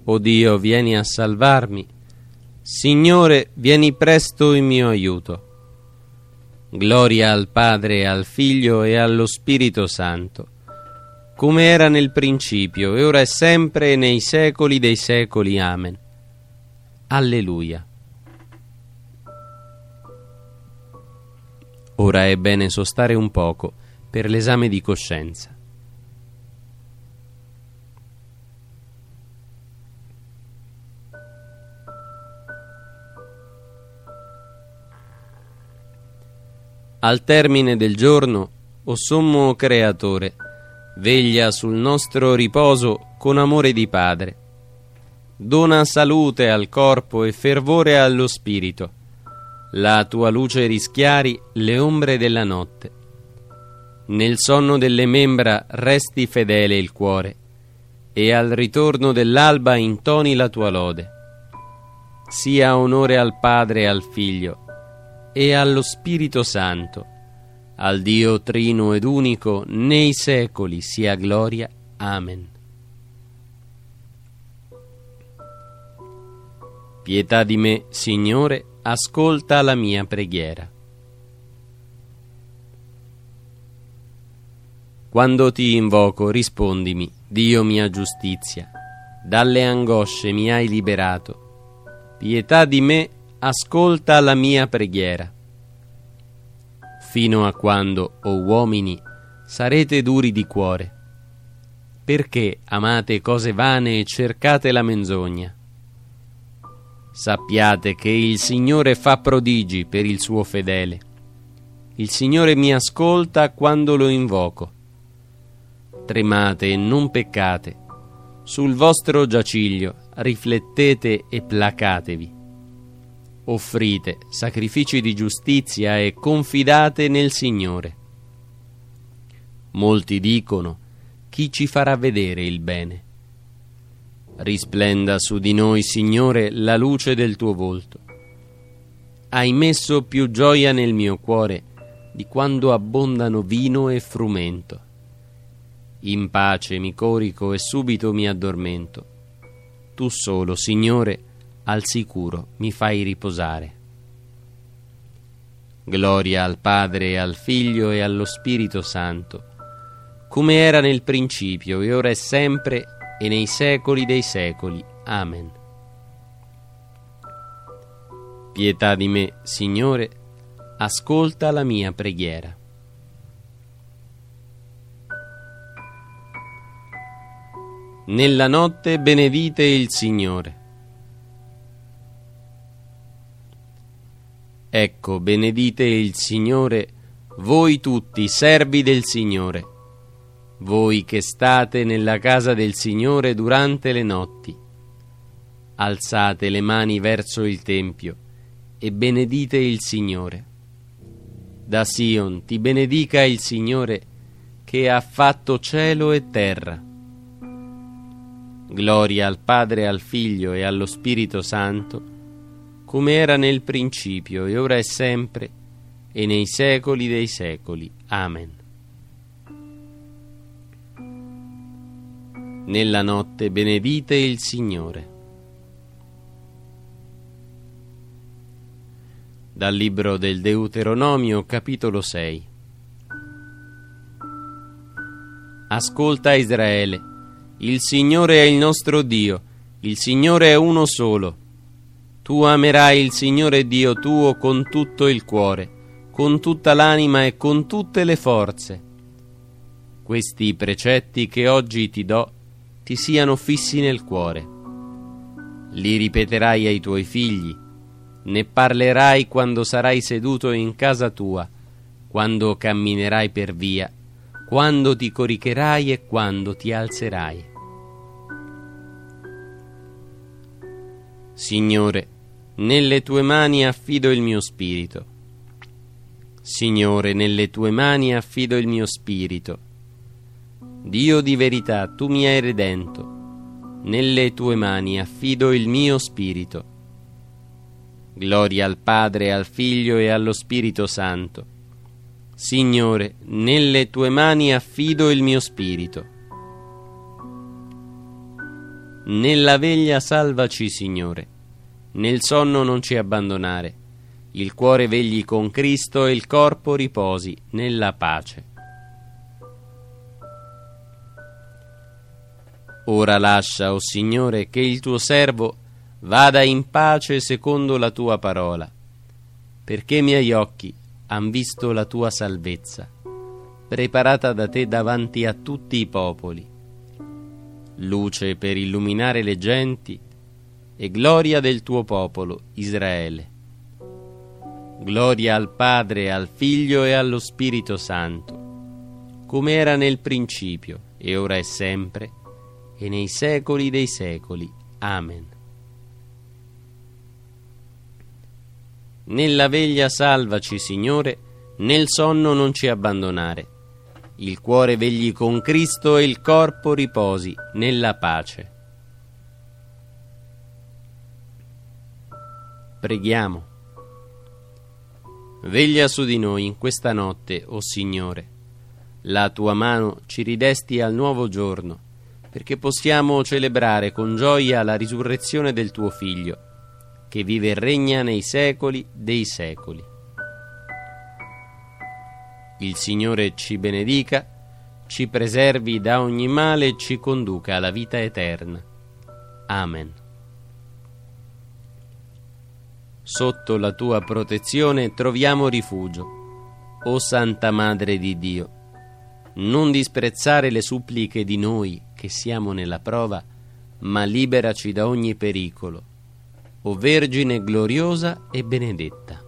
O Dio, vieni a salvarmi. Signore, vieni presto in mio aiuto. Gloria al Padre, al Figlio e allo Spirito Santo, come era nel principio, e ora è sempre, e nei secoli dei secoli. Amen. Alleluia. Ora è bene sostare un poco per l'esame di coscienza. Al termine del giorno, o sommo Creatore, veglia sul nostro riposo con amore di Padre. Dona salute al corpo e fervore allo spirito. La tua luce rischiari le ombre della notte. Nel sonno delle membra resti fedele il cuore, e al ritorno dell'alba intoni la tua lode. Sia onore al Padre e al Figlio e allo Spirito Santo, al Dio trino ed unico, nei secoli sia gloria. Amen. Pietà di me, Signore, ascolta la mia preghiera. Quando ti invoco, rispondimi, Dio mia giustizia. Dalle angosce mi hai liberato. Pietà di me, ascolta la mia preghiera. Fino a quando, o uomini, sarete duri di cuore? Perché amate cose vane e cercate la menzogna? Sappiate che il Signore fa prodigi per il suo fedele. Il Signore mi ascolta quando lo invoco. Tremate e non peccate. Sul vostro giaciglio riflettete e placatevi. Offrite sacrifici di giustizia e confidate nel Signore. Molti dicono: chi ci farà vedere il bene? Risplenda su di noi, Signore, la luce del tuo volto. Hai messo più gioia nel mio cuore di quando abbondano vino e frumento. In pace mi corico e subito mi addormento. Tu solo, Signore, al sicuro mi fai riposare. Gloria al Padre e al Figlio e allo Spirito Santo, come era nel principio e ora è sempre e nei secoli dei secoli. Amen. Pietà di me, Signore, ascolta la mia preghiera. Nella notte benedite il Signore. Ecco, benedite il Signore, voi tutti, servi del Signore, voi che state nella casa del Signore durante le notti. Alzate le mani verso il Tempio e benedite il Signore. Da Sion ti benedica il Signore, che ha fatto cielo e terra. Gloria al Padre, al Figlio e allo Spirito Santo, come era nel principio e ora è sempre e nei secoli dei secoli. Amen. Nella notte benedite il Signore. Dal libro del Deuteronomio, capitolo 6. Ascolta, Israele, il Signore è il nostro Dio, il Signore è uno solo. Tu amerai il Signore Dio tuo con tutto il cuore, con tutta l'anima e con tutte le forze. Questi precetti che oggi ti do ti siano fissi nel cuore. Li ripeterai ai tuoi figli, ne parlerai quando sarai seduto in casa tua, quando camminerai per via, quando ti coricherai e quando ti alzerai. Signore, nelle tue mani affido il mio spirito. Signore, nelle tue mani affido il mio spirito. Dio di verità, tu mi hai redento. Nelle tue mani affido il mio spirito. Gloria al Padre, al Figlio e allo Spirito Santo. Signore, nelle tue mani affido il mio spirito. Nella veglia salvaci, Signore. Nel sonno non ci abbandonare. Il cuore vegli con Cristo e il corpo riposi nella pace. Ora lascia, o Signore, che il tuo servo vada in pace secondo la tua parola, perché i miei occhi han visto la tua salvezza, preparata da te davanti a tutti i popoli, luce per illuminare le genti e gloria del tuo popolo Israele. Gloria al Padre, al Figlio e allo Spirito Santo, come era nel principio, e ora e sempre, e nei secoli dei secoli. Amen. Nella veglia salvaci, Signore, nel sonno non ci abbandonare. Il cuore vegli con Cristo e il corpo riposi nella pace. Preghiamo. Veglia su di noi in questa notte, o Signore. La tua mano ci ridesti al nuovo giorno, perché possiamo celebrare con gioia la risurrezione del tuo Figlio, che vive e regna nei secoli dei secoli. Il Signore ci benedica, ci preservi da ogni male e ci conduca alla vita eterna. Amen. Sotto la tua protezione troviamo rifugio, o Santa Madre di Dio. Non disprezzare le suppliche di noi che siamo nella prova, ma liberaci da ogni pericolo, o Vergine gloriosa e benedetta.